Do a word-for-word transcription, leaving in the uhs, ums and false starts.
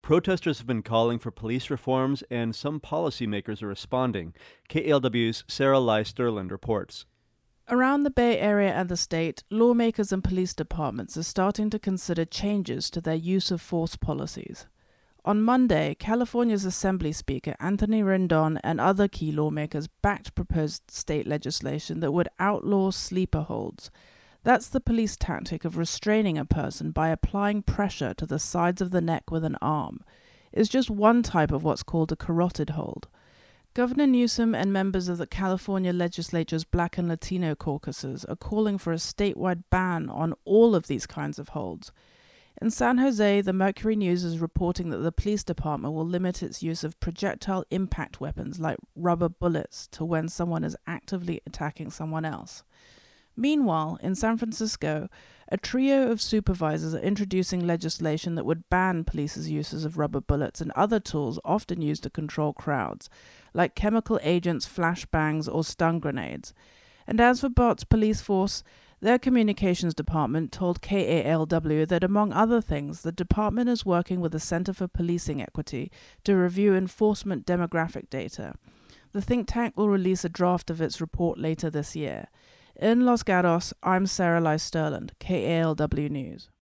Protesters have been calling for police reforms, and some policymakers are responding. K A L W's Sarah Lai Sterland reports. Around the Bay Area and the state, lawmakers and police departments are starting to consider changes to their use of force policies. On Monday, California's Assembly Speaker Anthony Rendon and other key lawmakers backed proposed state legislation that would outlaw sleeper holds. That's the police tactic of restraining a person by applying pressure to the sides of the neck with an arm. It's just one type of what's called a carotid hold. Governor Newsom and members of the California legislature's Black and Latino caucuses are calling for a statewide ban on all of these kinds of holds. In San Jose, the Mercury News is reporting that the police department will limit its use of projectile impact weapons like rubber bullets to when someone is actively attacking someone else. Meanwhile, in San Francisco, a trio of supervisors are introducing legislation that would ban police's uses of rubber bullets and other tools often used to control crowds, like chemical agents, flashbangs, or stun grenades. And as for Bart's police force, their communications department told K A L W that, among other things, the department is working with the Center for Policing Equity to review enforcement demographic data. The think tank will release a draft of its report later this year. In Los Gatos, I'm Sarah Lai Sterland, K A L W News.